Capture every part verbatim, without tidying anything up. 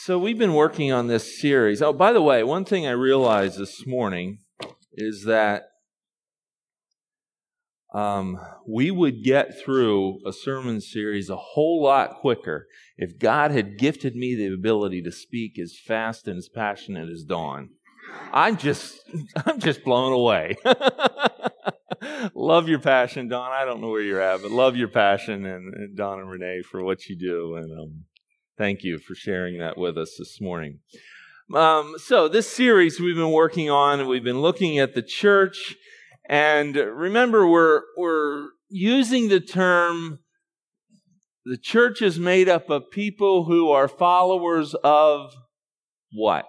So we've been working on this series. Oh, by the way, one thing I realized this morning is that um, we would get through a sermon series a whole lot quicker if God had gifted me the ability to speak as fast and as passionate as Dawn. I'm just, I'm just blown away. Love your passion, Dawn. I don't know where you're at, but love your passion, and, and Dawn and Renee for what you do, and um, thank you for sharing that with us this morning. Um, so this series we've been working on, we've been looking at the church, and remember, we're we're using the term, the church is made up of people who are followers of what?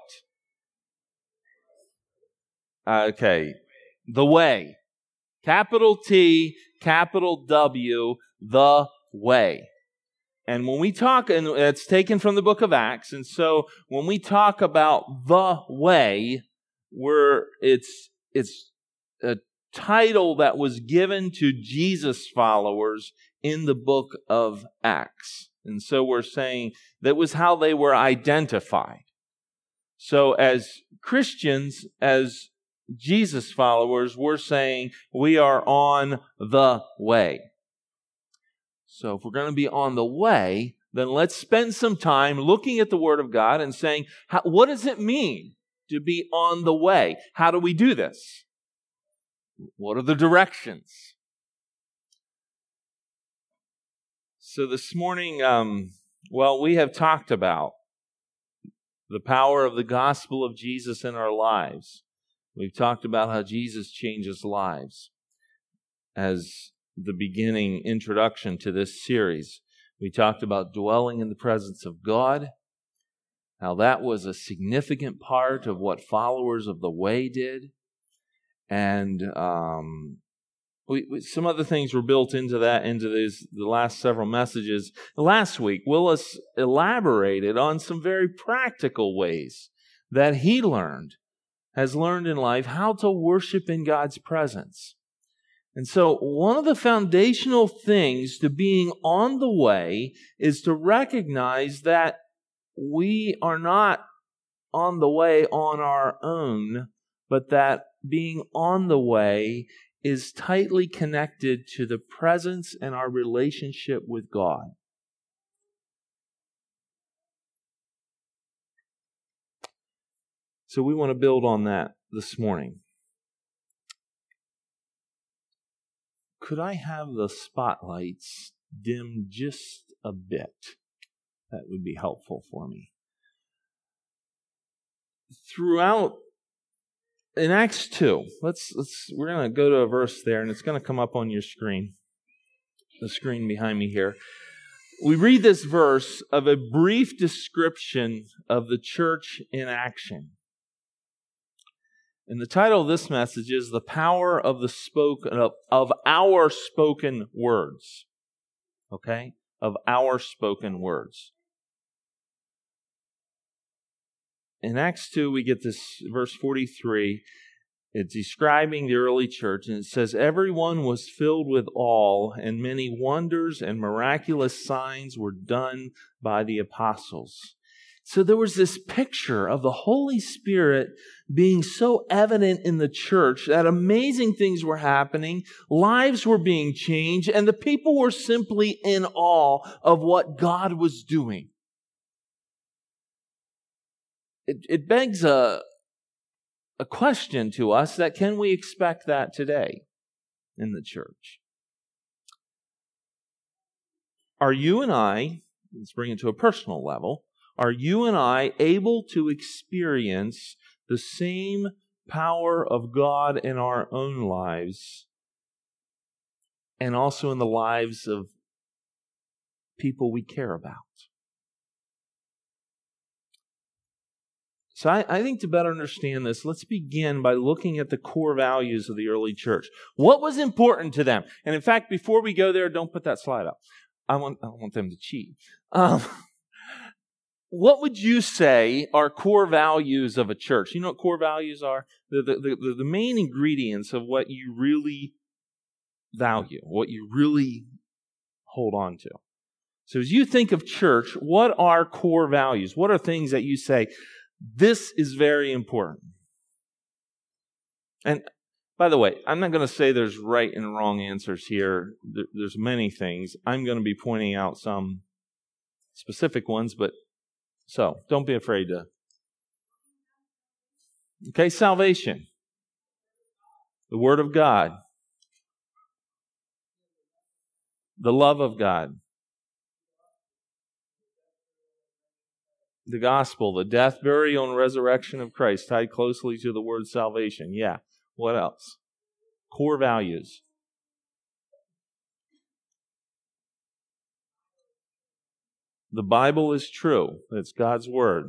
Okay, the way. Capital T, capital W, the way. And when we talk, and it's taken from the book of Acts, and so when we talk about the way, we're, it's, it's a title that was given to Jesus followers in the book of Acts. And so we're saying that was how they were identified. So as Christians, as Jesus followers, we're saying we are on the way. So if we're going to be on the way, then let's spend some time looking at the Word of God and saying, how, what does it mean to be on the way? How do we do this? What are the directions? So this morning, um, well, we have talked about the power of the gospel of Jesus in our lives. We've talked about how Jesus changes lives as the beginning introduction to this series. We talked about dwelling in the presence of God, how that was a significant part of what followers of the way did. And um, we, we, some other things were built into that, into these, the last several messages. Last week, Willis elaborated on some very practical ways that he learned has learned in life how to worship in God's presence. And so one of the foundational things to being on the way is to recognize that we are not on the way on our own, but that being on the way is tightly connected to the presence and our relationship with God. So we want to build on that this morning. Could I have the spotlights dim just a bit? That would be helpful for me. Throughout, in Acts two, let's let's we're going to go to a verse there, and it's going to come up on your screen, the screen behind me here. We read this verse of a brief description of the church in action. And the title of this message is The Power of the Spoken of, of Our Spoken Words. Okay? Of our spoken words. In Acts two, we get this verse forty-three. It's describing the early church, and it says, everyone was filled with awe, and many wonders and miraculous signs were done by the apostles. So there was this picture of the Holy Spirit being so evident in the church that amazing things were happening, lives were being changed, and the people were simply in awe of what God was doing. It, it begs a, a question to us that can we expect that today in the church? Are you and I, let's bring it to a personal level, are you and I able to experience the same power of God in our own lives and also in the lives of people we care about? So I, I think to better understand this, let's begin by looking at the core values of the early church. What was important to them? And in fact, before we go there, don't put that slide up. I want, I want them to cheat. Um, What would you say are core values of a church? You know what core values are? The, the, the, the main ingredients of what you really value, what you really hold on to. So as you think of church, what are core values? What are things that you say, this is very important? And by the way, I'm not going to say there's right and wrong answers here. There's many things. I'm going to be pointing out some specific ones, but so don't be afraid to. Okay, salvation. The Word of God. The love of God. The gospel, the death, burial, and resurrection of Christ tied closely to the word salvation. Yeah. What else? Core values. The Bible is true. It's God's word.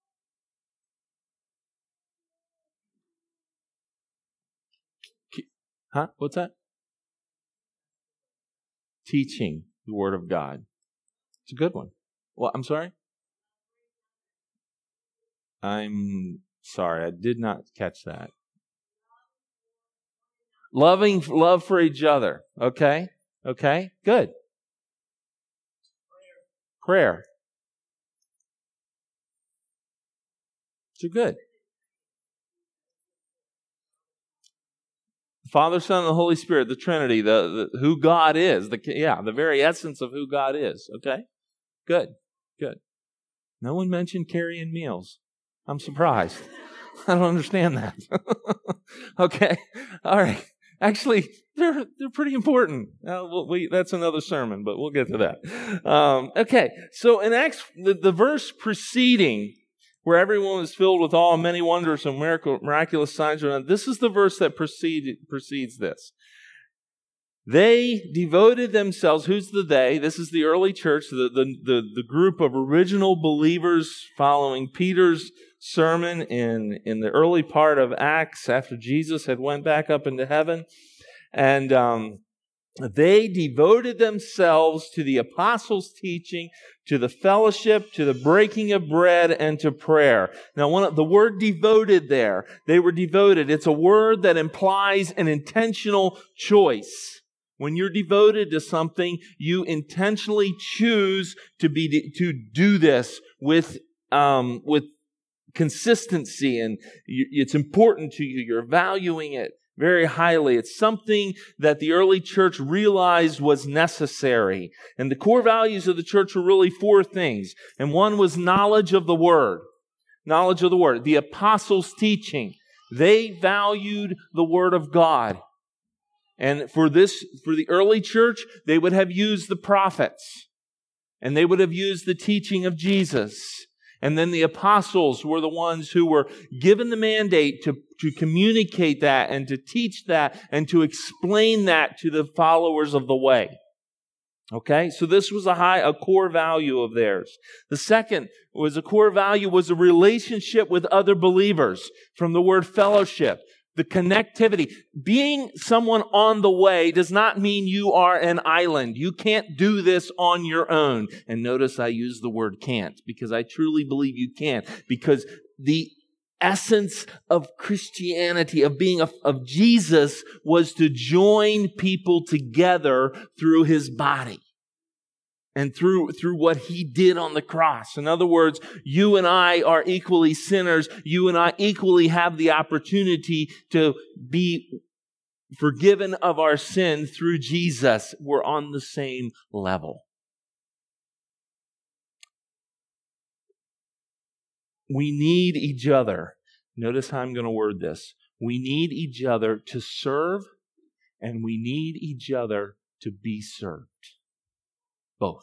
Huh? What's that? Teaching the word of God. It's a good one. Well, I'm sorry? I'm sorry, I did not catch that. Loving love for each other. Okay? Okay? Good. Prayer. So good. Father, Son, and the Holy Spirit, the Trinity, the, the who God is. The yeah, the very essence of who God is. Okay? Good. Good. No one mentioned carrying meals. I'm surprised. I don't understand that. Okay. All right. Actually, they're they're pretty important. Uh, we'll, we, that's another sermon, but we'll get to that. Um, okay. So in Acts, the, the verse preceding, where everyone was filled with awe and many wonders and miracle, miraculous signs, this is the verse that preceded, precedes this. They devoted themselves, who's the they? This is the early church, the, the, the, the group of original believers following Peter's sermon in, in the early part of Acts after Jesus had went back up into heaven. And um, they devoted themselves to the apostles' teaching, to the fellowship, to the breaking of bread, and to prayer. Now, one of, the word devoted there, they were devoted. It's a word that implies an intentional choice. When you're devoted to something, you intentionally choose to be to do this with um, with consistency, and you, it's important to you. You're valuing it very highly. It's something that the early church realized was necessary. And the core values of the church were really four things. And one was knowledge of the Word. Knowledge of the Word. The apostles' teaching. They valued the Word of God. And for this, for the early church, they would have used the prophets. And they would have used the teaching of Jesus. And then the apostles were the ones who were given the mandate to, to communicate that and to teach that and to explain that to the followers of the way. Okay, so this was a high, a core value of theirs. The second was a core value was a relationship with other believers, from the word fellowship. The connectivity. Being someone on the way does not mean you are an island. You can't do this on your own. And notice I use the word can't, because I truly believe you can't. Because the essence of Christianity, of being a, of Jesus, was to join people together through His body. And through, through what He did on the cross. In other words, you and I are equally sinners. You and I equally have the opportunity to be forgiven of our sin through Jesus. We're on the same level. We need each other. Notice how I'm going to word this. We need each other to serve, and we need each other to be served. Both.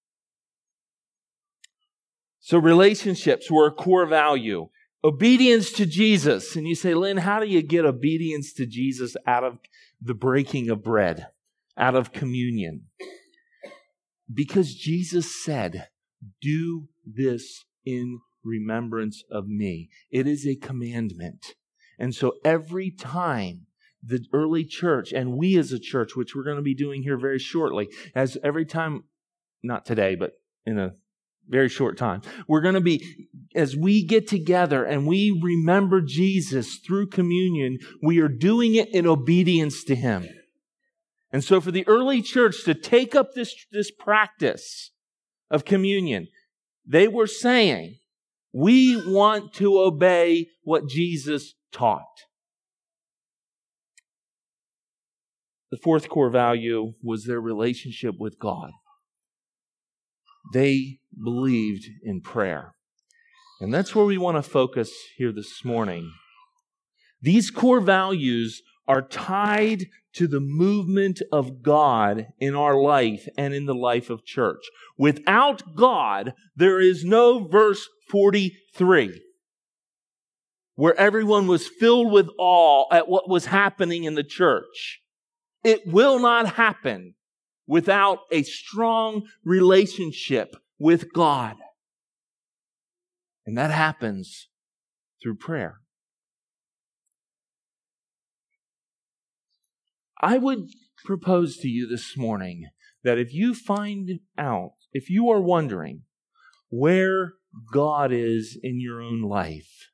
So relationships were a core value. Obedience to Jesus. And you say, Lynn, how do you get obedience to Jesus out of the breaking of bread, out of communion? Because Jesus said, do this in remembrance of me. It is a commandment. And so every time the early church, and we as a church, which we're going to be doing here very shortly, as every time, not today, but in a very short time, we're going to be, as we get together and we remember Jesus through communion, we are doing it in obedience to Him. And so for the early church to take up this, this practice of communion. They were saying, we want to obey what Jesus taught. The fourth core value was their relationship with God. They believed in prayer. And that's where we want to focus here this morning. These core values are tied to the movement of God in our life and in the life of church. Without God, there is no verse forty-three, where everyone was filled with awe at what was happening in the church. It will not happen without a strong relationship with God. And that happens through prayer. I would propose to you this morning that if you find out, if you are wondering where God is in your own life,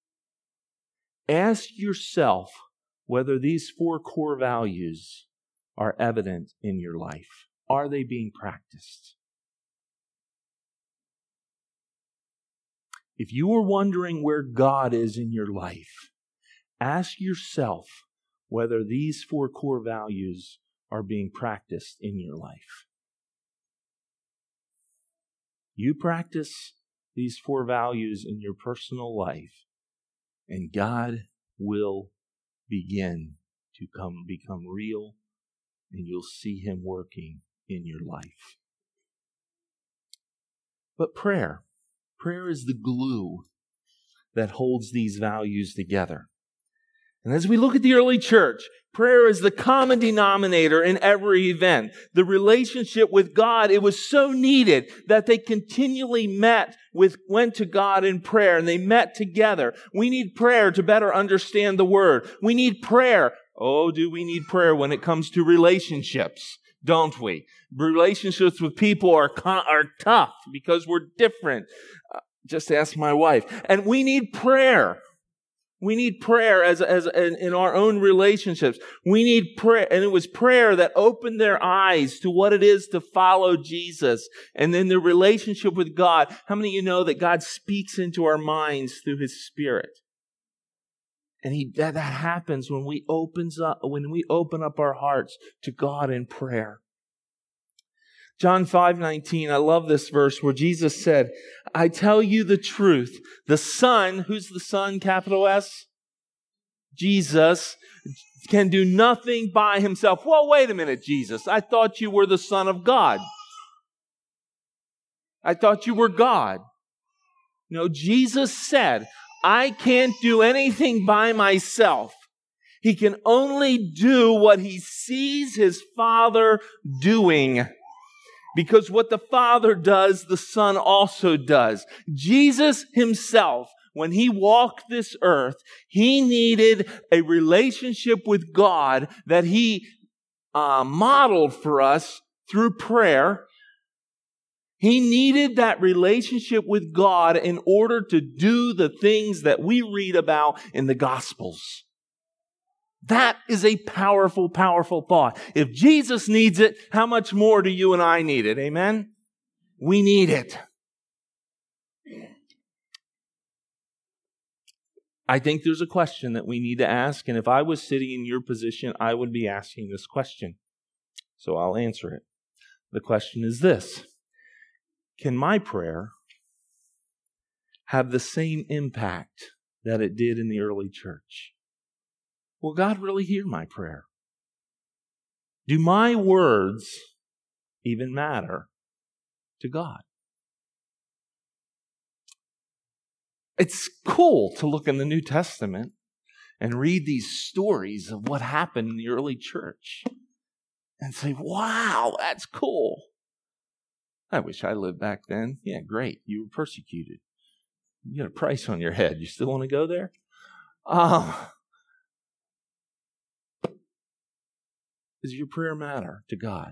ask yourself whether these four core values are evident in your life. Are they being practiced? If you are wondering where God is in your life, ask yourself whether these four core values are being practiced in your life. You practice these four values in your personal life, and God will begin to come become real, and you'll see Him working in your life. But prayer, prayer is the glue that holds these values together. And as we look at the early church, prayer is the common denominator in every event. The relationship with God, it was so needed that they continually met with, went to God in prayer, and they met together. We need prayer to better understand the Word. We need prayer. Oh, do we need prayer when it comes to relationships? Don't we? Relationships with people are, are tough because we're different. Uh, just ask my wife. And we need prayer. We need prayer as, as in, in our own relationships. We need prayer. And it was prayer that opened their eyes to what it is to follow Jesus. And then the relationship with God. How many of you know that God speaks into our minds through His Spirit? And he, that, that happens when we opens up, when we open up our hearts to God in prayer. John five nineteen, I love this verse where Jesus said, I tell you the truth. The Son, who's the Son, capital S? Jesus, can do nothing by Himself. Well, wait a minute, Jesus. I thought you were the Son of God. I thought you were God. No, Jesus said, I can't do anything by myself. He can only do what He sees His Father doing. Because what the Father does, the Son also does. Jesus Himself, when He walked this earth, He needed a relationship with God that He uh, modeled for us through prayer. He needed that relationship with God in order to do the things that we read about in the Gospels. That is a powerful, powerful thought. If Jesus needs it, how much more do you and I need it? Amen? We need it. I think there's a question that we need to ask, and if I was sitting in your position, I would be asking this question. So I'll answer it. The question is this: can my prayer have the same impact that it did in the early church? Will God really hear my prayer? Do my words even matter to God? It's cool to look in the New Testament and read these stories of what happened in the early church and say, wow, that's cool. I wish I lived back then. Yeah, great. You were persecuted. You got a price on your head. You still want to go there? Um, does your prayer matter to God?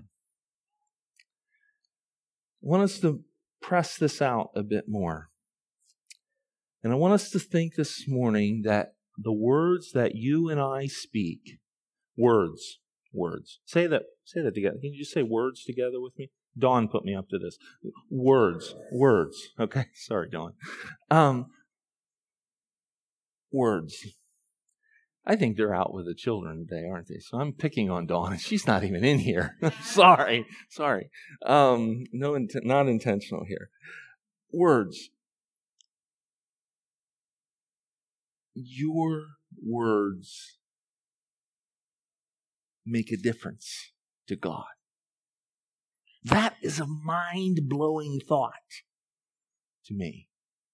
I want us to press this out a bit more. And I want us to think this morning that the words that you and I speak, words, words. Say that, say that together. Can you just say words together with me? Dawn put me up to this. Words. Words. Okay? Sorry, Dawn. Um, words. I think they're out with the children today, aren't they? So I'm picking on Dawn, and she's not even in here. sorry. Sorry. Um, no, int- not intentional here. Words. Your words make a difference to God. That is a mind-blowing thought to me.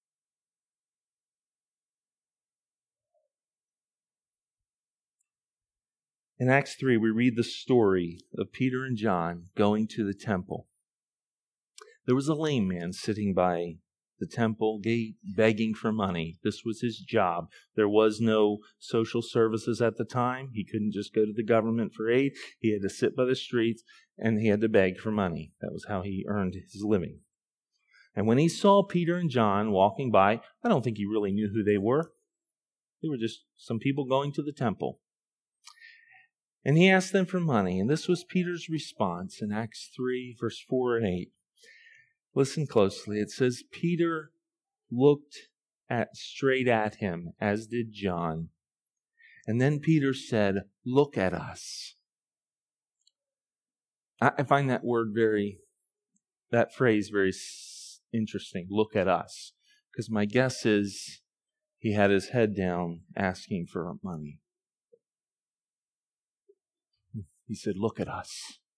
In Acts three, we read the story of Peter and John going to the temple. There was a lame man sitting by the temple gate begging for money. This was his job. There was no social services at the time. He couldn't just go to the government for aid. He had to sit by the streets and he had to beg for money. That was how he earned his living. And when he saw Peter and John walking by, I don't think he really knew who they were. They were just some people going to the temple. And he asked them for money. And this was Peter's response in Acts three, verse four and eight. Listen closely. It says, Peter looked at straight at him, as did John. And then Peter said, look at us. I find that word very, that phrase very interesting. Look at us. Because my guess is he had his head down asking for money. He said, look at us.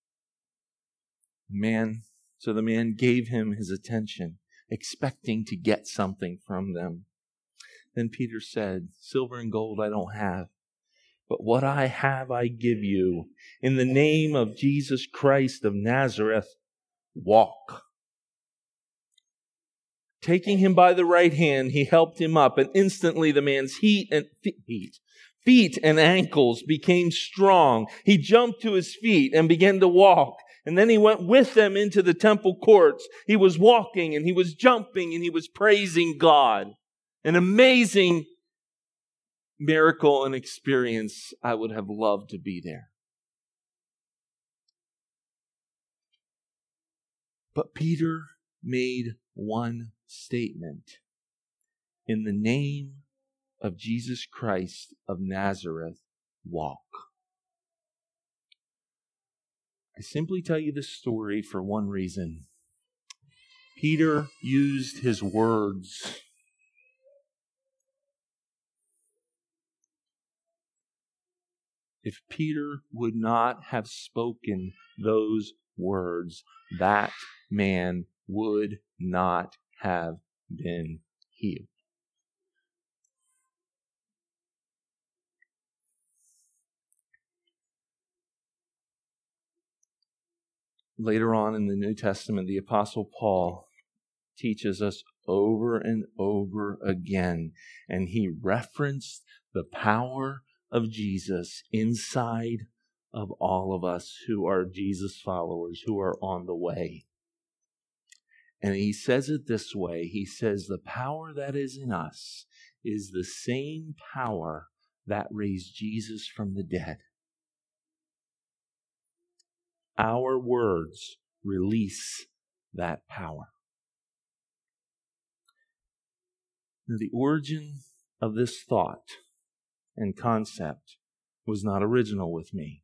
Man, so the man gave him his attention, expecting to get something from them. Then Peter said, silver and gold I don't have, but what I have I give you. In the name of Jesus Christ of Nazareth, walk. Taking him by the right hand, he helped him up, and instantly the man's heat and feet, feet and ankles became strong. He jumped to his feet and began to walk. And then he went with them into the temple courts. He was walking and he was jumping and he was praising God. An amazing miracle and experience. I would have loved to be there. But Peter made one statement. In the name of Jesus Christ of Nazareth, walk. I simply tell you this story for one reason. Peter used his words. If Peter would not have spoken those words, that man would not have been healed. Later on in the New Testament, the Apostle Paul teaches us over and over again, and he referenced the power of Jesus inside of all of us who are Jesus followers, who are on the way. And he says it this way. He says, the power that is in us is the same power that raised Jesus from the dead. Our words release that power. Now, the origin of this thought and concept was not original with me.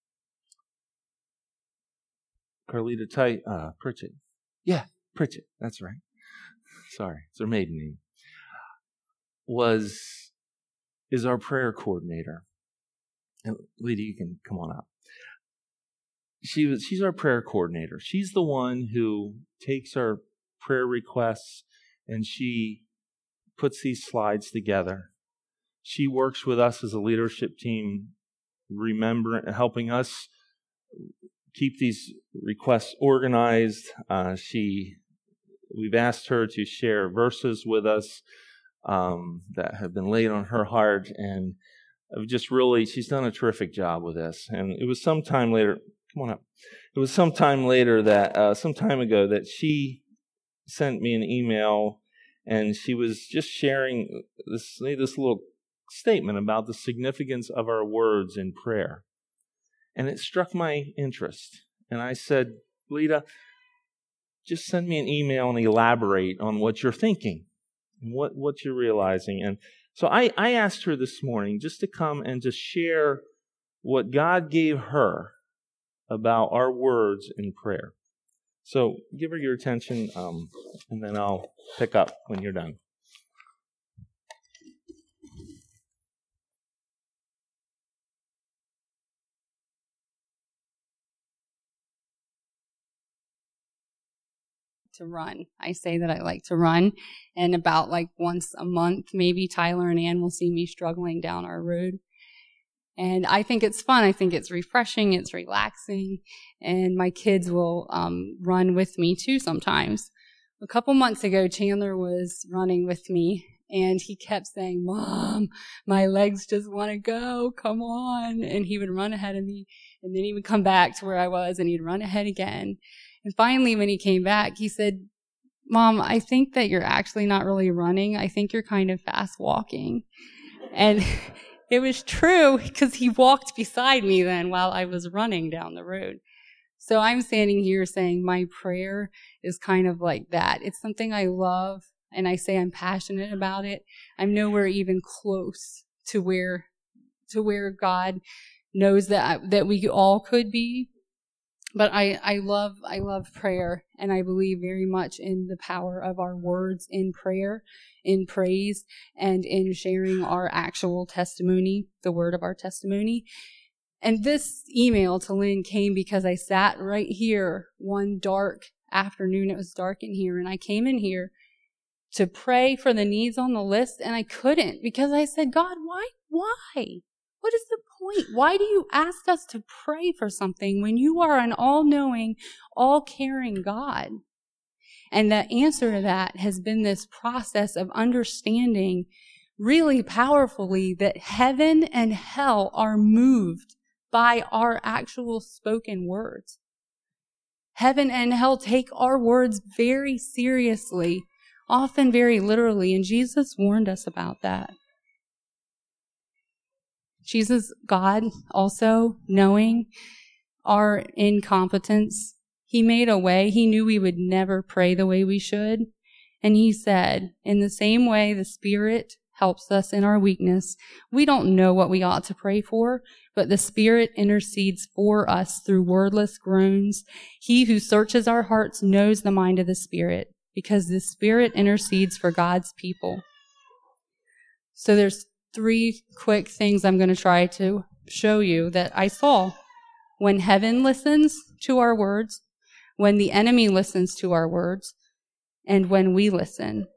Carlita Ty, uh, Pritchett. Yeah, Pritchett, that's right. Sorry, it's her maiden name. Was, is our prayer coordinator. And Lydia, you can come on up. She was, she's our prayer coordinator. She's the one who takes our prayer requests and she puts these slides together. She works with us as a leadership team, remember, helping us keep these requests organized. Uh, she, we've asked her to share verses with us um, that have been laid on her heart, and I've just really, she's done a terrific job with this. And it was some time later. Come on up. It was some time later that, uh, some time ago, that she sent me an email, and she was just sharing this, this little statement about the significance of our words in prayer. And it struck my interest. And I said, Lita, just send me an email and elaborate on what you're thinking and what, what you're realizing. And so I, I asked her this morning just to come and just share what God gave her about our words in prayer. So give her your attention, um, and then I'll pick up when you're done. To run. I say that I like to run, and about like once a month, maybe Tyler and Ann will see me struggling down our road. And I think it's fun. I think it's refreshing. It's relaxing. And my kids will um, run with me too sometimes. A couple months ago, Chandler was running with me, and he kept saying, "Mom, my legs just want to go. Come on." And he would run ahead of me, and then he would come back to where I was, and he'd run ahead again. And finally, when he came back, he said, "Mom, I think that you're actually not really running. I think you're kind of fast walking." And it was true, because he walked beside me then while I was running down the road. So I'm standing here saying my prayer is kind of like that. It's something I love, and I say I'm passionate about it. I'm nowhere even close to where to where God knows that I, that we all could be. But I, I love I love prayer, and I believe very much in the power of our words in prayer, in praise, and in sharing our actual testimony, the word of our testimony. And this email to Lynn came because I sat right here one dark afternoon. It was dark in here, and I came in here to pray for the needs on the list, and I couldn't, because I said, "God, why? Why? What is the point? Why do you ask us to pray for something when you are an all-knowing, all-caring God?" And the answer to that has been this process of understanding really powerfully that heaven and hell are moved by our actual spoken words. Heaven and hell take our words very seriously, often very literally, and Jesus warned us about that. Jesus, God, also knowing our incompetence, he made a way. He knew we would never pray the way we should. And he said, in the same way the Spirit helps us in our weakness, we don't know what we ought to pray for, but the Spirit intercedes for us through wordless groans. He who searches our hearts knows the mind of the Spirit, because the Spirit intercedes for God's people. So there's three quick things I'm going to try to show you that I saw. When heaven listens to our words, when the enemy listens to our words, and when we listen.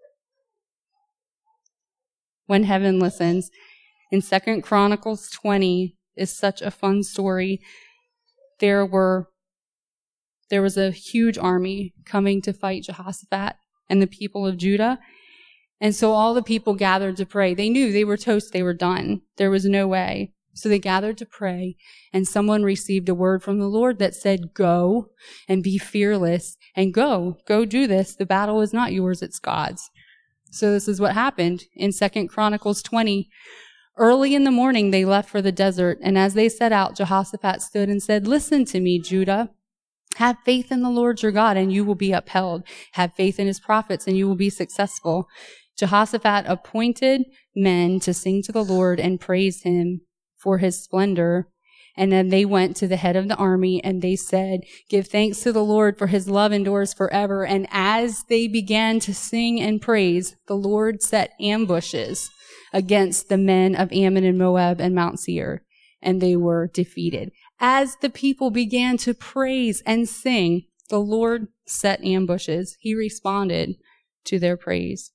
When heaven listens. In Second Chronicles twenty is such a fun story. There were, there was a huge army coming to fight Jehoshaphat and the people of Judah. And so all the people gathered to pray. They knew they were toast, they were done. There was no way. So they gathered to pray, and someone received a word from the Lord that said, "Go and be fearless, and go, go do this. The battle is not yours, it's God's." So this is what happened in Second Chronicles twenty. Early in the morning, they left for the desert, and as they set out, Jehoshaphat stood and said, "Listen to me, Judah. Have faith in the Lord your God, and you will be upheld. Have faith in his prophets, and you will be successful." Jehoshaphat appointed men to sing to the Lord and praise him for his splendor. And then they went to the head of the army and they said, "Give thanks to the Lord, for his love endures forever." And as they began to sing and praise, the Lord set ambushes against the men of Ammon and Moab and Mount Seir, and they were defeated. As the people began to praise and sing, the Lord set ambushes. He responded to their praise.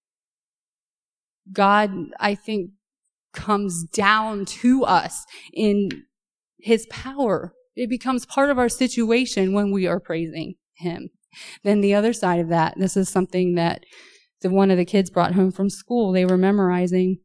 God, I think, comes down to us in his power. It becomes part of our situation when we are praising him. Then the other side of that, this is something that the, one of the kids brought home from school. They were memorizing,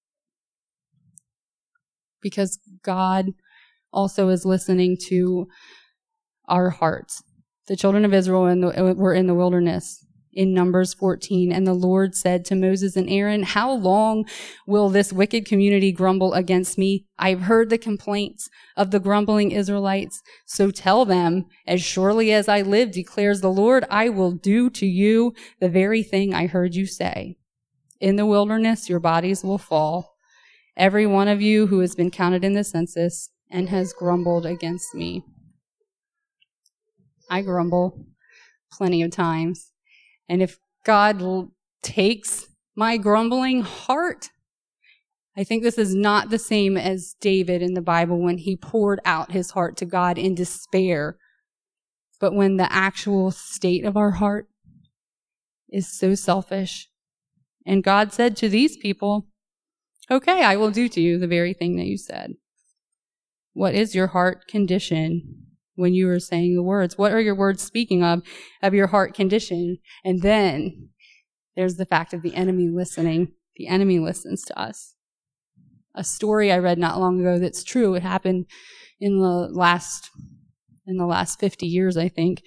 because God also is listening to our hearts. The children of Israel in the, were in the wilderness. in Numbers fourteen. And the Lord said to Moses and Aaron, how long will this wicked community grumble against me? I've heard the complaints of the grumbling Israelites. So tell them, as surely as I live, declares the Lord, I will do to you the very thing I heard you say. In the wilderness, your bodies will fall, every one of you who has been counted in the census and has grumbled against me. I grumble plenty of times. And if God l- takes my grumbling heart, I think this is not the same as David in the Bible when he poured out his heart to God in despair, but when the actual state of our heart is so selfish. And God said to these people, okay, I will do to you the very thing that you said. What is your heart condition when you are saying the words? What are your words speaking of, of your heart condition? And then there's the fact of the enemy listening. The enemy listens to us. A story I read not long ago that's true. It happened in the last, in the last fifty years, I think.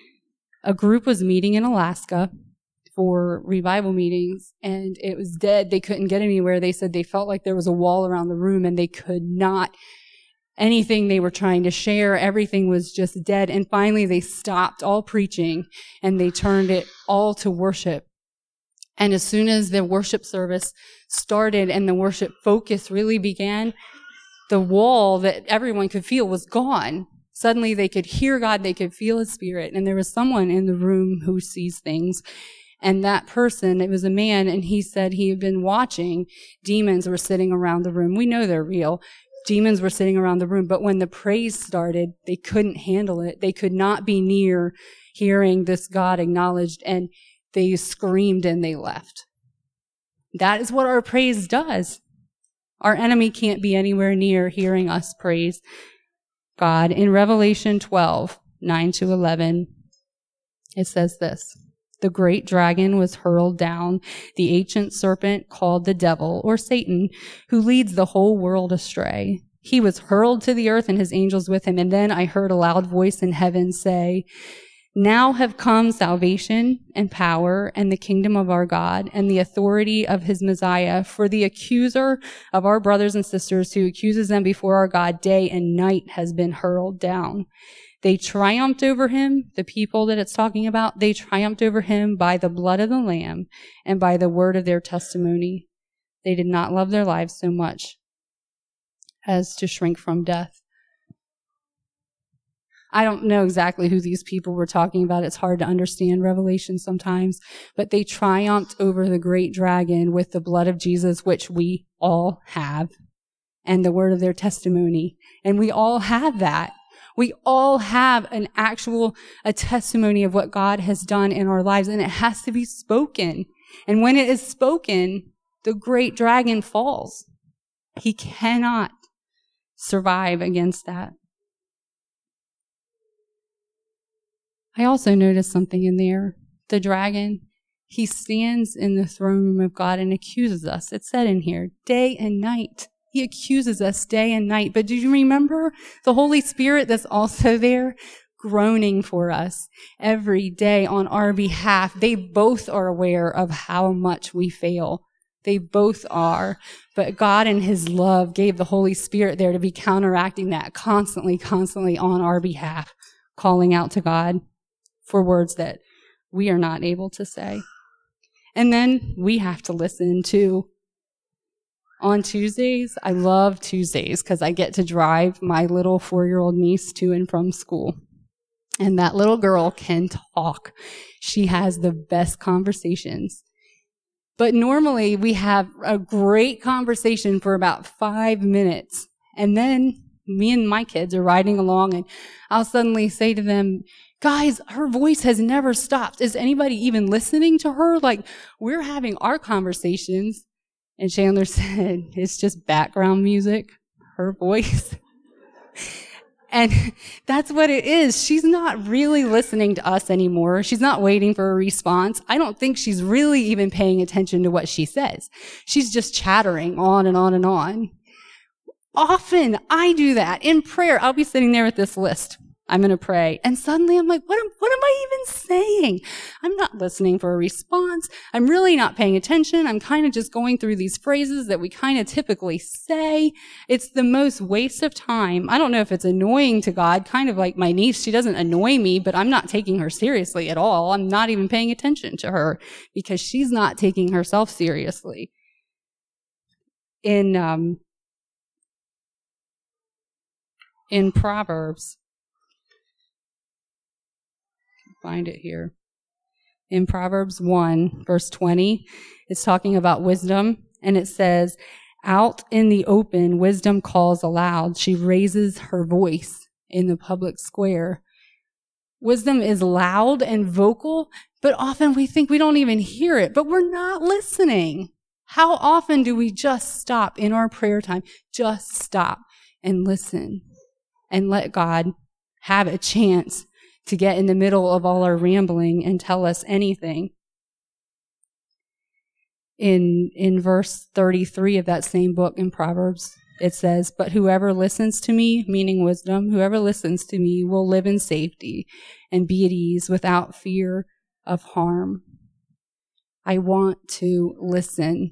A group was meeting in Alaska for revival meetings, and it was dead. They couldn't get anywhere. They said they felt like there was a wall around the room, and they could not, anything they were trying to share, everything was just dead. And finally, they stopped all preaching, and they turned it all to worship. And as soon as the worship service started and the worship focus really began, the wall that everyone could feel was gone. Suddenly, they could hear God, they could feel His Spirit, and there was someone in the room who sees things. And that person, it was a man, and he said he had been watching. Demons were sitting around the room. We know they're real. Demons were sitting around the room, but when the praise started, they couldn't handle it. They could not be near hearing this God acknowledged, and they screamed and they left. That is what our praise does. Our enemy can't be anywhere near hearing us praise God. In Revelation twelve, nine to eleven, it says this. The great dragon was hurled down, the ancient serpent called the devil, or Satan, who leads the whole world astray. He was hurled to the earth and his angels with him. And then I heard a loud voice in heaven say, now have come salvation and power and the kingdom of our God and the authority of his Messiah. For the accuser of our brothers and sisters who accuses them before our God day and night has been hurled down. They triumphed over him, the people that it's talking about. They triumphed over him by the blood of the Lamb and by the word of their testimony. They did not love their lives so much as to shrink from death. I don't know exactly who these people were talking about. It's hard to understand Revelation sometimes. But they triumphed over the great dragon with the blood of Jesus, which we all have, and the word of their testimony. And we all have that. We all have an actual, a testimony of what God has done in our lives, and it has to be spoken. And when it is spoken, the great dragon falls. He cannot survive against that. I also noticed something in there. The dragon, he stands in the throne room of God and accuses us. It said in here, day and night. He accuses us day and night. But do you remember the Holy Spirit that's also there, groaning for us every day on our behalf? They both are aware of how much we fail. They both are. But God in his love gave the Holy Spirit there to be counteracting that constantly, constantly on our behalf, calling out to God for words that we are not able to say. And then we have to listen to. On Tuesdays, I love Tuesdays because I get to drive my little four-year-old niece to and from school. And that little girl can talk. She has the best conversations. But normally we have a great conversation for about five minutes. And then me and my kids are riding along and I'll suddenly say to them, guys, her voice has never stopped. Is anybody even listening to her? Like, we're having our conversations. And Chandler said, it's just background music, her voice. And that's what it is. She's not really listening to us anymore. She's not waiting for a response. I don't think she's really even paying attention to what she says. She's just chattering on and on and on. Often I do that in prayer. I'll be sitting there with this list I'm going to pray. And suddenly I'm like, what am, what am I even saying? I'm not listening for a response. I'm really not paying attention. I'm kind of just going through these phrases that we kind of typically say. It's the most waste of time. I don't know if it's annoying to God, kind of like my niece. She doesn't annoy me, but I'm not taking her seriously at all. I'm not even paying attention to her because she's not taking herself seriously. In, um, in Proverbs, find it here. In Proverbs one, verse twenty, it's talking about wisdom, and it says, out in the open, wisdom calls aloud. She raises her voice in the public square. Wisdom is loud and vocal, but often we think we don't even hear it, but we're not listening. How often do we just stop in our prayer time, just stop and listen and let God have a chance to get in the middle of all our rambling and tell us anything? In, in verse thirty-three of that same book in Proverbs, it says, but whoever listens to me, meaning wisdom, whoever listens to me will live in safety and be at ease without fear of harm. I want to listen.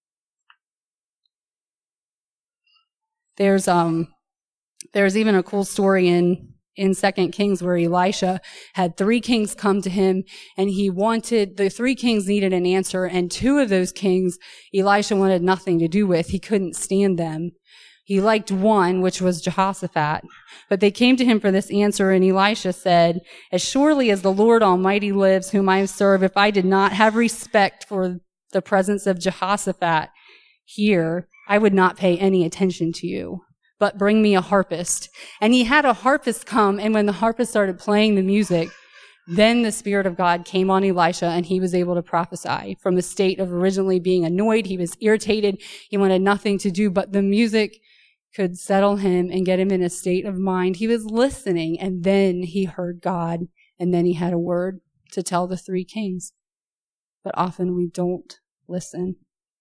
There's, um, there's even a cool story in in Second Kings where Elisha had three kings come to him, and he wanted, the three kings needed an answer, and two of those kings Elisha wanted nothing to do with. He couldn't stand them. He liked one, which was Jehoshaphat. But they came to him for this answer, and Elisha said, as surely as the Lord Almighty lives, whom I serve, if I did not have respect for the presence of Jehoshaphat here, I would not pay any attention to you. But bring me a harpist. And he had a harpist come, and when the harpist started playing the music, then the Spirit of God came on Elisha, and he was able to prophesy. From a state of originally being annoyed, he was irritated, he wanted nothing to do, but the music could settle him and get him in a state of mind. He was listening, and then he heard God, and then he had a word to tell the three kings. But often we don't listen.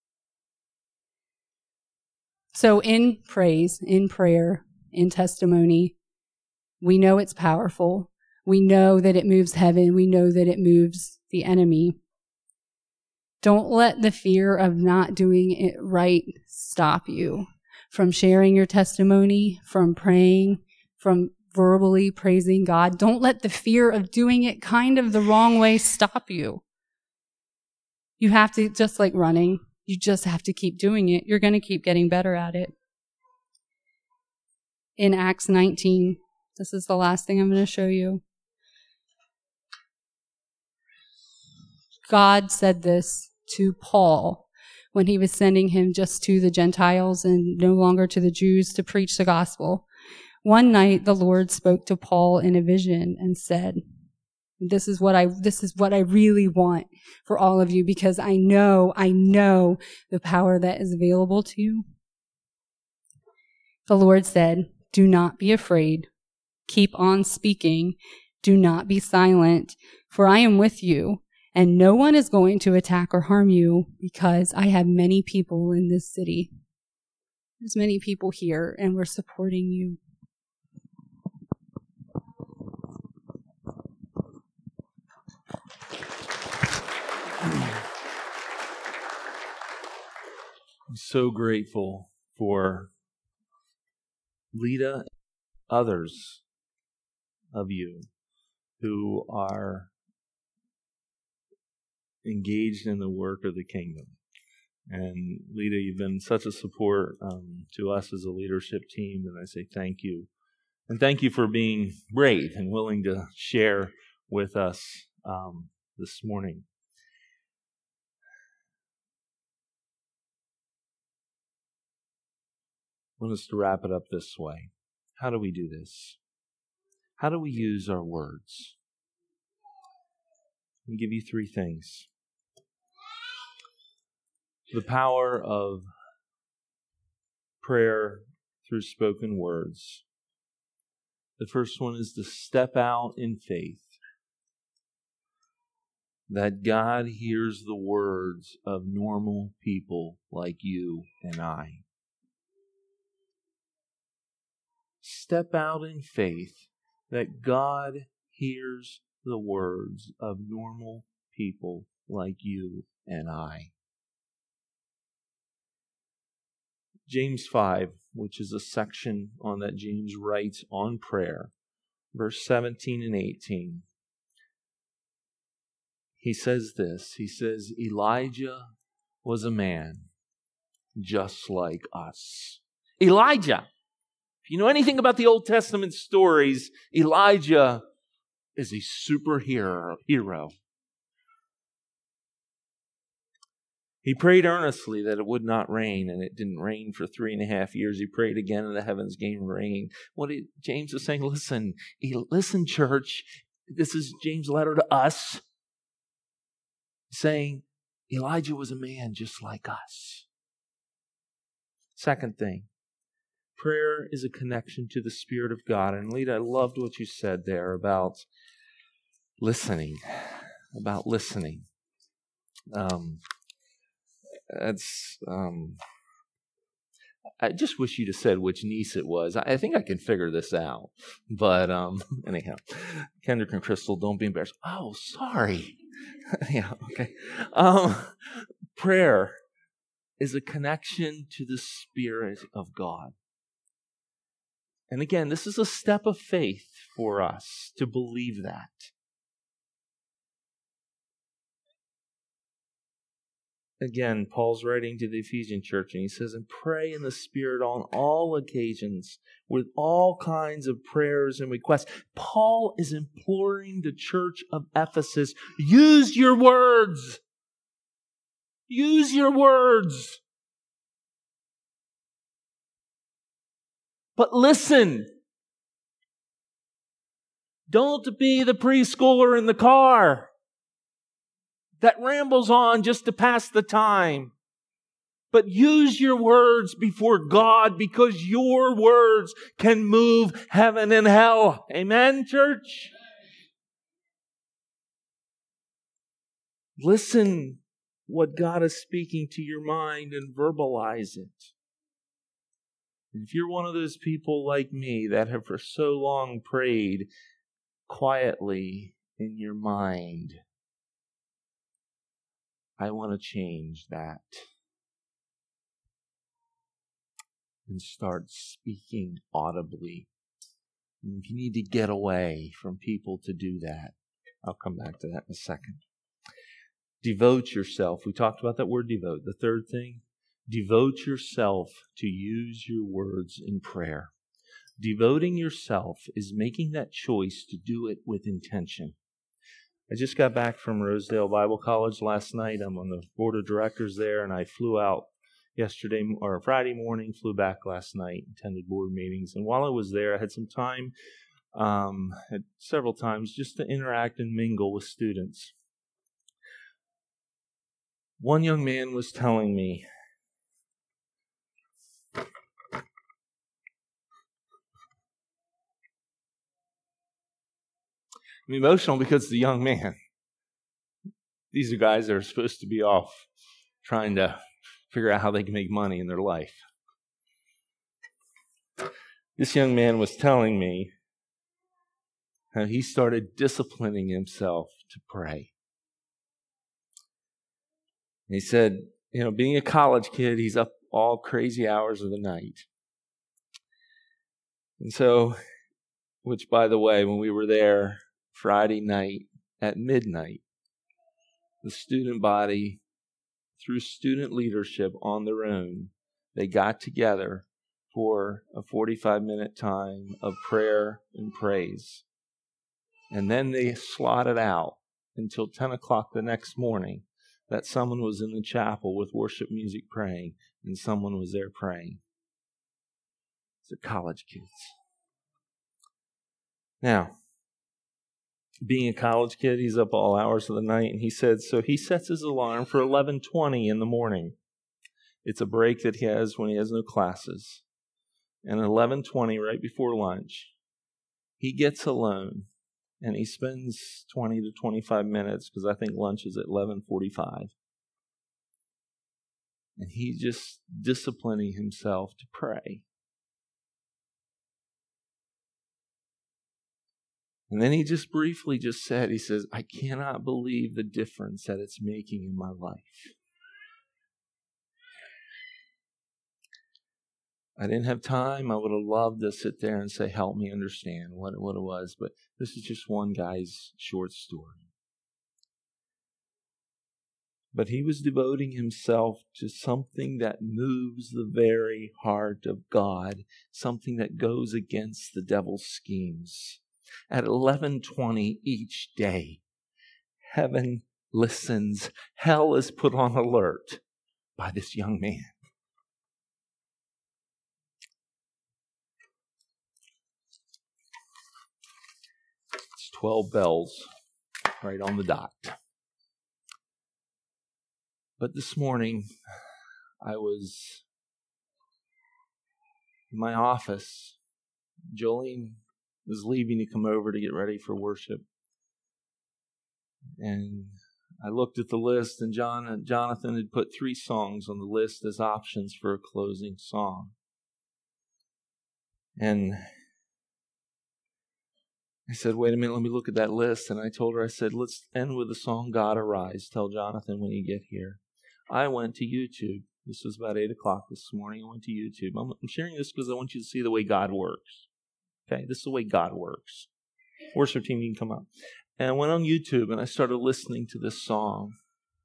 So in praise, in prayer, in testimony, we know it's powerful. We know that it moves heaven. We know that it moves the enemy. Don't let the fear of not doing it right stop you from sharing your testimony, from praying, from verbally praising God. Don't let the fear of doing it kind of the wrong way stop you. You have to, just like running, you just have to keep doing it. You're going to keep getting better at it. In Acts nineteen, this is the last thing I'm going to show you. God said this to Paul when he was sending him just to the Gentiles and no longer to the Jews to preach the gospel. One night, the Lord spoke to Paul in a vision and said, This is what I, this is what I really want for all of you, because I know, I know the power that is available to you. The Lord said, do not be afraid. Keep on speaking. Do not be silent, for I am with you, and no one is going to attack or harm you, because I have many people in this city. There's many people here, and we're supporting you. I'm so grateful for Lita, others of you who are engaged in the work of the kingdom. And Lita, you've been such a support um, to us as a leadership team, and I say thank you. And thank you for being brave and willing to share with us um, this morning. I want us to wrap it up this way. How do we do this? How do we use our words? Let me give you three things. The power of prayer through spoken words. The first one is to step out in faith that God hears the words of normal people like you and I. Step out in faith that God hears the words of normal people like you and I. James five, which is a section on that James writes on prayer, verse seventeen and eighteen. He says this, he says, Elijah was a man just like us. Elijah. If you know anything about the Old Testament stories, Elijah is a superhero. Hero. He prayed earnestly that it would not rain, and it didn't rain for three and a half years. He prayed again, and the heavens gave rain. What he, James is saying, listen, he, listen, church. This is James' letter to us, saying Elijah was a man just like us. Second thing, prayer is a connection to the Spirit of God. And Lita, I loved what you said there about listening, about listening. Um, that's, um, I just wish you'd have said which niece it was. I, I think I can figure this out. But um, anyhow, Kendrick and Crystal, don't be embarrassed. Oh, sorry. yeah, okay. Um, prayer is a connection to the Spirit of God. And again, this is a step of faith for us to believe that. Again, Paul's writing to the Ephesian church, and he says, and pray in the Spirit on all occasions with all kinds of prayers and requests. Paul is imploring the church of Ephesus, use your words. Use your words. But listen. Don't be the preschooler in the car that rambles on just to pass the time. But use your words before God, because your words can move heaven and hell. Amen, church? Listen what God is speaking to your mind and verbalize it. And if you're one of those people like me that have for so long prayed quietly in your mind, I want to change that and start speaking audibly. And if you need to get away from people to do that, I'll come back to that in a second. Devote yourself. We talked about that word devote. The third thing, devote yourself to use your words in prayer. Devoting yourself is making that choice to do it with intention. I just got back from Rosedale Bible College last night. I'm on the board of directors there, and I flew out yesterday or Friday morning, flew back last night, attended board meetings. And while I was there, I had some time, um, had several times, just to interact and mingle with students. One young man was telling me, I'm emotional because it's a young man. These are guys that are supposed to be off trying to figure out how they can make money in their life. This young man was telling me how he started disciplining himself to pray. And he said, you know, being a college kid, he's up all crazy hours of the night. And so, which by the way, when we were there Friday night at midnight, the student body, through student leadership on their own, they got together for a forty-five minute time of prayer and praise. And then they slotted out until ten o'clock the next morning that someone was in the chapel with worship music praying, and someone was there praying. They're college kids. Now, being a college kid, he's up all hours of the night, and he said, so he sets his alarm for eleven twenty in the morning. It's a break that he has when he has no classes. And at eleven twenty, right before lunch, he gets alone, and he spends twenty to twenty-five minutes, because I think lunch is at eleven forty-five. And he's just disciplining himself to pray. And then he just briefly just said, he says, I cannot believe the difference that it's making in my life. I didn't have time. I would have loved to sit there and say, help me understand what, what it was. But this is just one guy's short story. But he was devoting himself to something that moves the very heart of God, something that goes against the devil's schemes. At eleven twenty each day, heaven listens. Hell is put on alert by this young man. It's twelve bells right on the dot. But this morning, I was in my office. Jolene was leaving to come over to get ready for worship. And I looked at the list, and John, Jonathan had put three songs on the list as options for a closing song. And I said, wait a minute, let me look at that list. And I told her, I said, let's end with the song God Arise. Tell Jonathan when you get here. I went to YouTube. This was about eight o'clock this morning. I went to YouTube. I'm, I'm sharing this because I want you to see the way God works. Okay, this is the way God works. Worship team, you can come up. And I went on YouTube and I started listening to this song.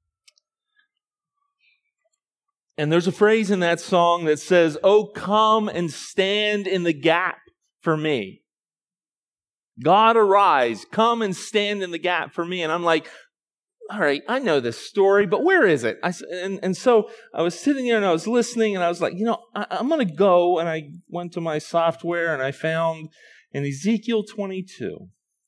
And there's a phrase in that song that says, oh, come and stand in the gap for me. God arise, come and stand in the gap for me. And I'm like, all right, I know this story, but where is it? I, and, and so I was sitting there and I was listening and I was like, you know, I, I'm going to go. And I went to my software and I found in Ezekiel twenty-two.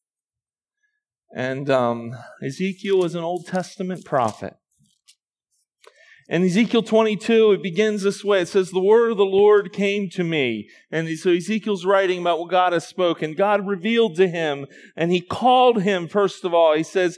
And um, Ezekiel is an Old Testament prophet. In Ezekiel twenty-two, it begins this way. It says, the word of the Lord came to me. And so Ezekiel's writing about what God has spoken. God revealed to him and he called him, first of all. He says,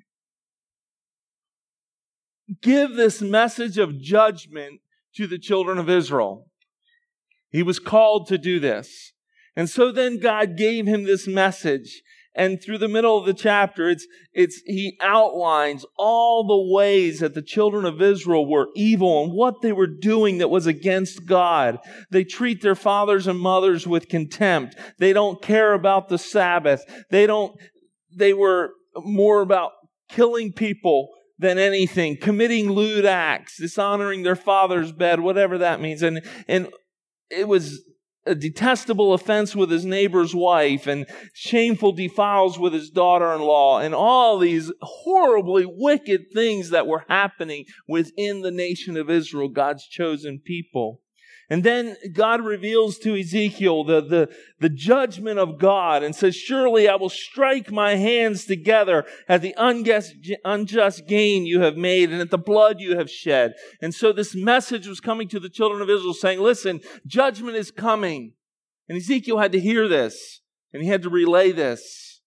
give this message of judgment to the children of Israel. He was called to do this. And so then God gave him this message. And through the middle of the chapter, it's, it's, he outlines all the ways that the children of Israel were evil and what they were doing that was against God. They treat their fathers and mothers with contempt. They don't care about the Sabbath. They don't, they were more about killing people than anything, committing lewd acts, dishonoring their father's bed, whatever that means. And, and it was a detestable offense with his neighbor's wife and shameful defiles with his daughter-in-law and all these horribly wicked things that were happening within the nation of Israel, God's chosen people. And then God reveals to Ezekiel the, the, the judgment of God and says, surely I will strike my hands together at the unjust, unjust gain you have made and at the blood you have shed. And so this message was coming to the children of Israel saying, listen, judgment is coming. And Ezekiel had to hear this and he had to relay this.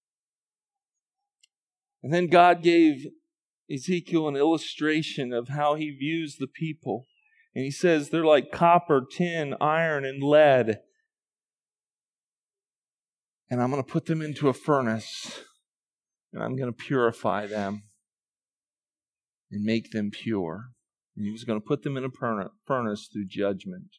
And then God gave Ezekiel an illustration of how he views the people. And he says they're like copper, tin, iron, and lead. And I'm going to put them into a furnace. And I'm going to purify them. And make them pure. And he was going to put them in a furnace through judgment.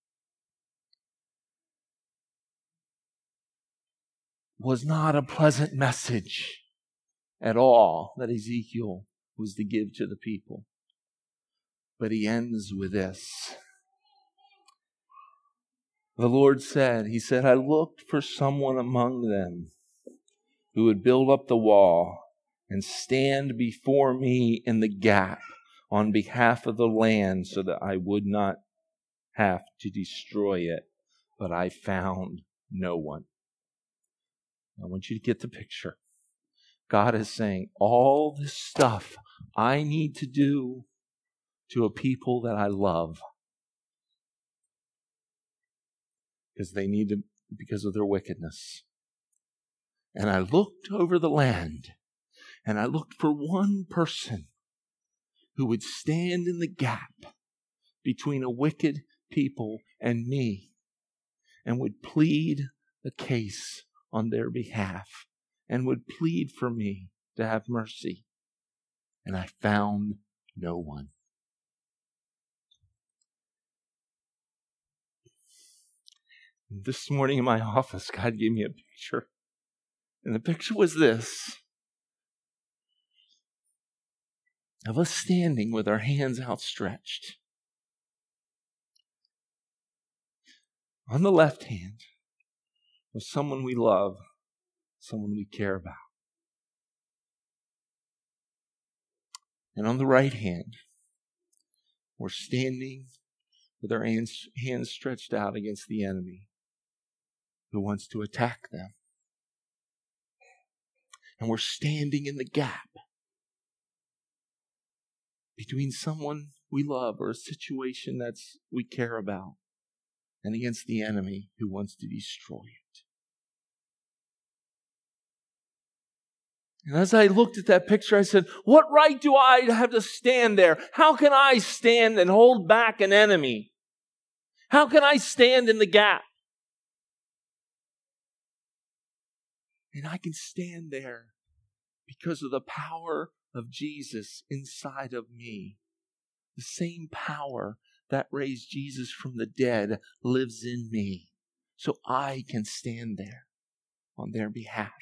Was not a pleasant message at all that Ezekiel was to give to the people. But he ends with this. The Lord said, he said, I looked for someone among them who would build up the wall and stand before me in the gap on behalf of the land so that I would not have to destroy it. But I found no one. I want you to get the picture. God is saying, all this stuff I need to do to a people that I love. Because they need to, because of their wickedness. And I looked over the land, and I looked for one person who would stand in the gap between a wicked people and me, and would plead the case on their behalf. and would plead for me to have mercy. And I found no one. This morning in my office, God gave me a picture. And the picture was this: of us standing with our hands outstretched. On the left hand was someone we love, someone we care about. And on the right hand, we're standing with our hands, hands stretched out against the enemy who wants to attack them. And we're standing in the gap between someone we love or a situation that's we care about and against the enemy who wants to destroy it. And as I looked at that picture, I said, what right do I have to stand there? How can I stand and hold back an enemy? How can I stand in the gap? And I can stand there because of the power of Jesus inside of me. The same power that raised Jesus from the dead lives in me. So I can stand there on their behalf.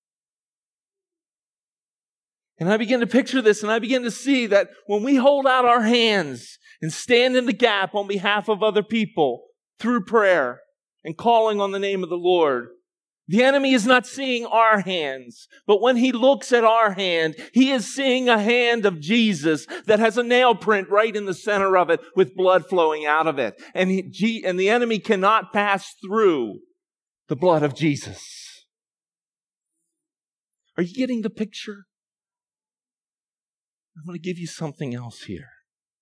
And I begin to picture this, and I begin to see that when we hold out our hands and stand in the gap on behalf of other people through prayer and calling on the name of the Lord, the enemy is not seeing our hands, but when he looks at our hand, he is seeing a hand of Jesus that has a nail print right in the center of it with blood flowing out of it. And, he, and the enemy cannot pass through the blood of Jesus. Are you getting the picture? I'm going to give you something else here.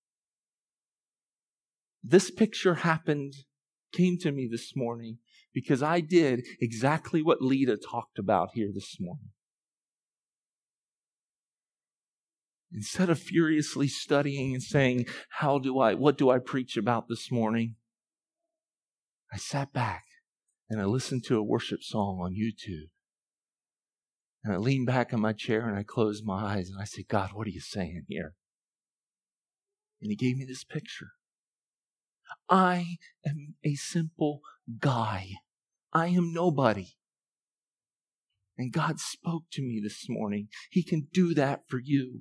This picture happened, came to me this morning because I did exactly what Lita talked about here this morning. Instead of furiously studying and saying, how do I, what do I preach about this morning? I sat back and I listened to a worship song on YouTube. And I leaned back in my chair and I closed my eyes and I said, God, what are you saying here? And he gave me this picture. I am a simple guy. I am nobody. And God spoke to me this morning. He can do that for you.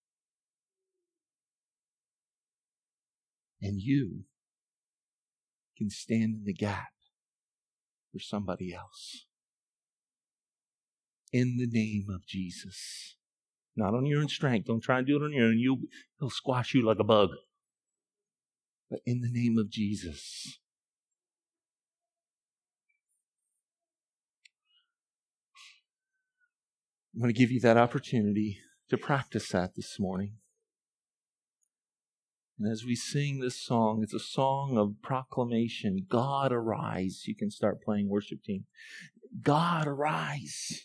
And you can stand in the gap for somebody else. In the name of Jesus. Not on your own strength. Don't try and do it on your own. You'll, he'll squash you like a bug. But in the name of Jesus. I'm going to give you that opportunity to practice that this morning. And as we sing this song, it's a song of proclamation. God arise. You can start playing, worship team. God arise.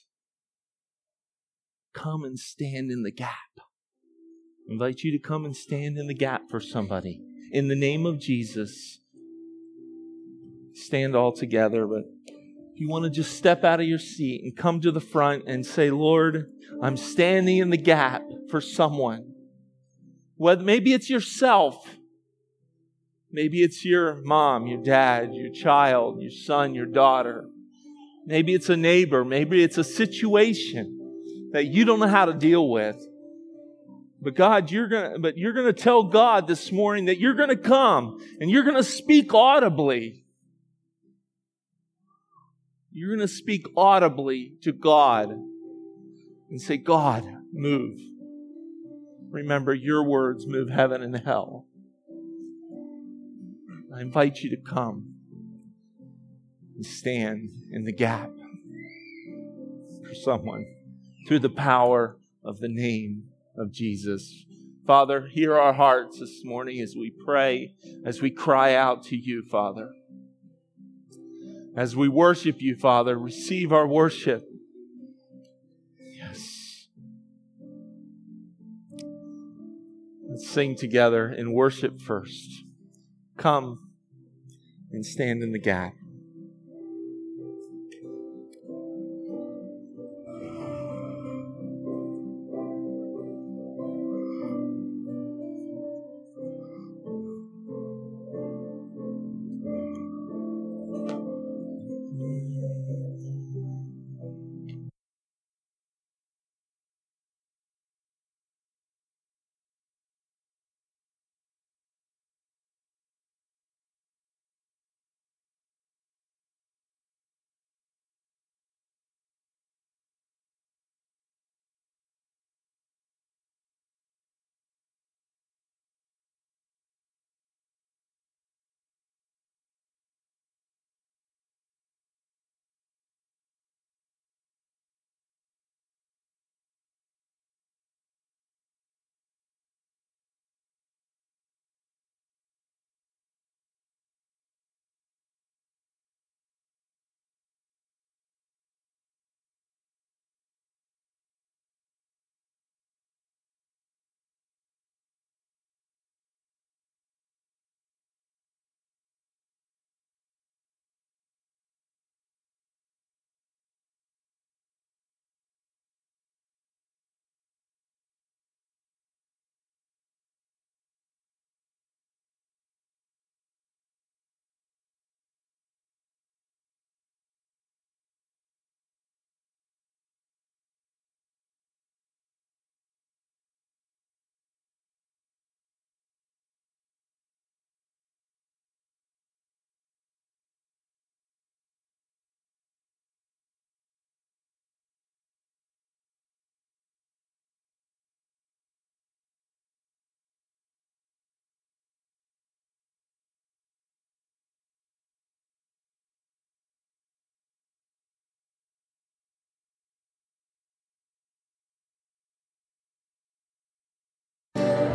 Come and stand in the gap. I invite you to come and stand in the gap for somebody. In the name of Jesus. Stand all together, but if you want to just step out of your seat and come to the front and say, Lord, I'm standing in the gap for someone. Whether maybe it's yourself. Maybe it's your mom, your dad, your child, your son, your daughter. Maybe it's a neighbor. Maybe it's a situation that you don't know how to deal with. But God, you're gonna, but you're gonna tell God this morning that you're gonna come and you're gonna speak audibly. You're gonna speak audibly to God and say, God, move. Remember, your words move heaven and hell. I invite you to come and stand in the gap for someone through the power of the name of Jesus. Father, hear our hearts this morning as we pray, as we cry out to you, Father. As we worship you, Father, receive our worship. Yes. Let's sing together in worship first. Come and stand in the gap.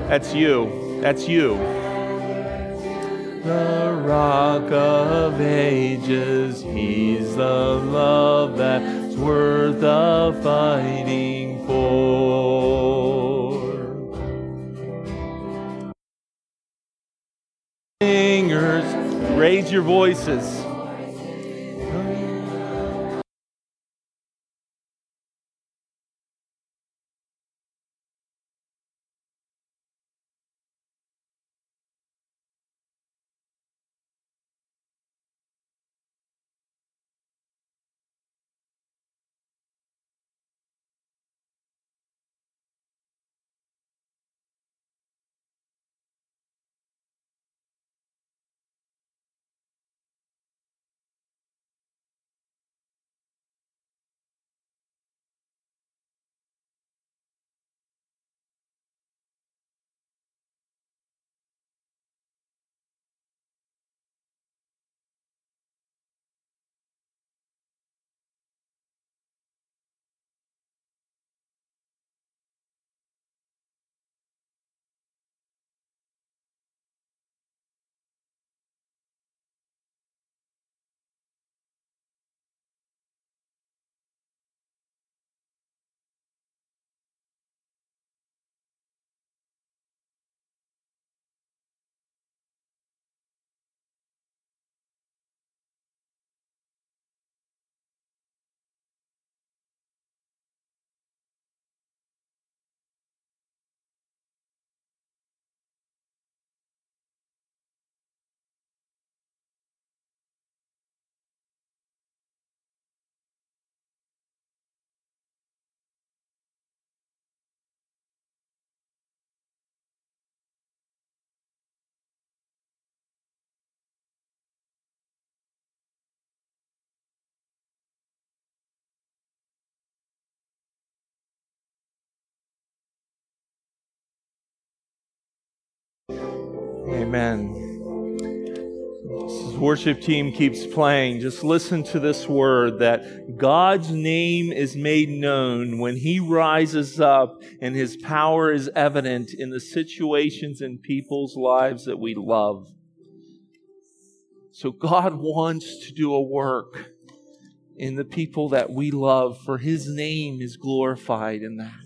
That's you. That's you. The Rock of Ages, He's the love that's worth of fighting for. Singers, raise your voices. Amen. As the worship team keeps playing, just listen to this word that God's name is made known when He rises up and His power is evident in the situations and people's lives that we love. So God wants to do a work in the people that we love, for His name is glorified in that.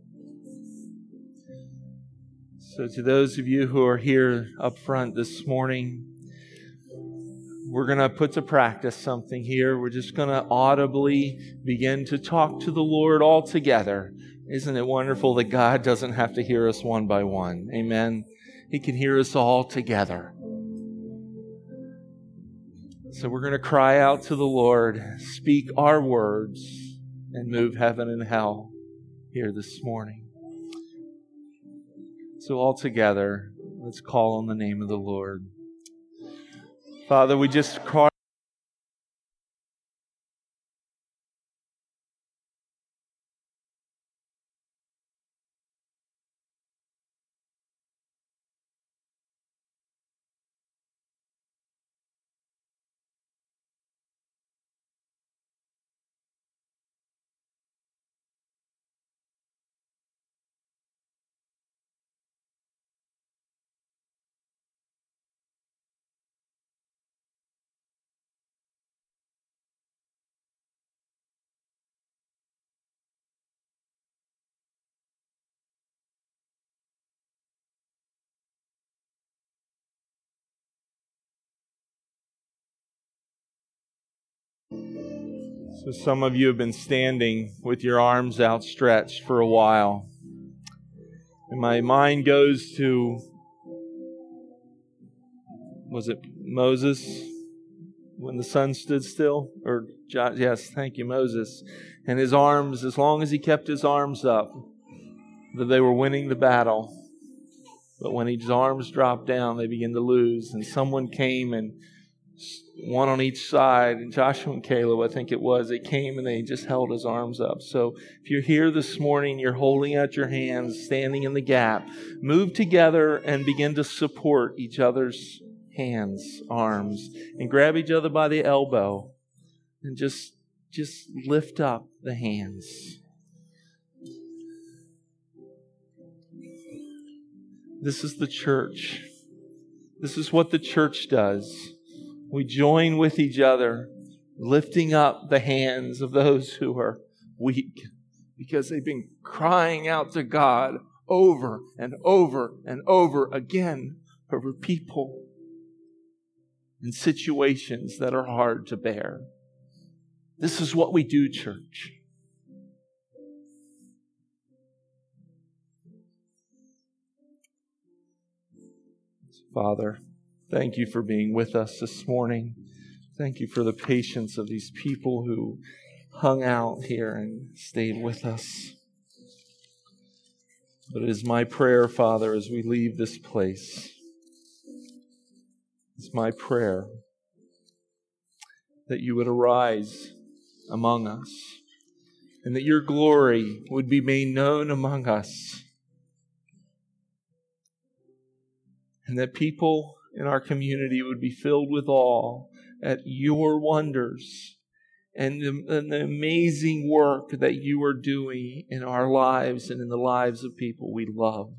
So to those of you who are here up front this morning, we're going to put to practice something here. We're just going to audibly begin to talk to the Lord all together. Isn't it wonderful that God doesn't have to hear us one by one? Amen. He can hear us all together. So we're going to cry out to the Lord, speak our words, and move heaven and hell here this morning. So all together, let's call on the name of the Lord. Father, we just cry. So some of you have been standing with your arms outstretched for a while. And my mind goes to, was it Moses when the sun stood still? Or yes, thank you, Moses. And his arms, as long as he kept his arms up, that they were winning the battle. But when his arms dropped down, they began to lose. And someone came, and one on each side, and Joshua and Caleb, I think it was, they came and they just held his arms up. So if you're here this morning, you're holding out your hands, standing in the gap, move together and begin to support each other's hands, arms, and grab each other by the elbow and just, just lift up the hands. This is the church. This is what the church does. We join with each other, lifting up the hands of those who are weak, because they've been crying out to God over and over and over again over people in situations that are hard to bear. This is what we do, church. Father, thank you for being with us this morning. Thank you for the patience of these people who hung out here and stayed with us. But it is my prayer, Father, as we leave this place, it's my prayer that you would arise among us and that your glory would be made known among us, and that people in our community would be filled with awe at your wonders and the, and the amazing work that you are doing in our lives and in the lives of people we love.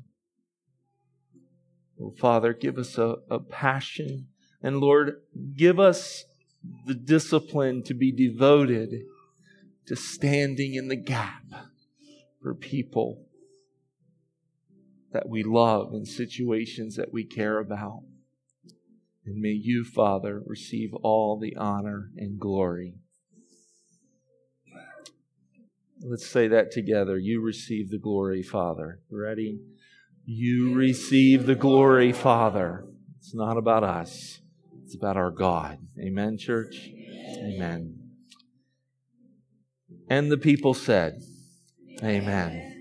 Oh, Father, give us a, a passion, and Lord, give us the discipline to be devoted to standing in the gap for people that we love in situations that we care about. And may you, Father, receive all the honor and glory. Let's say that together. You receive the glory, Father. Ready? You receive the glory, Father. It's not about us. It's about our God. Amen, church? Amen. And the people said, Amen.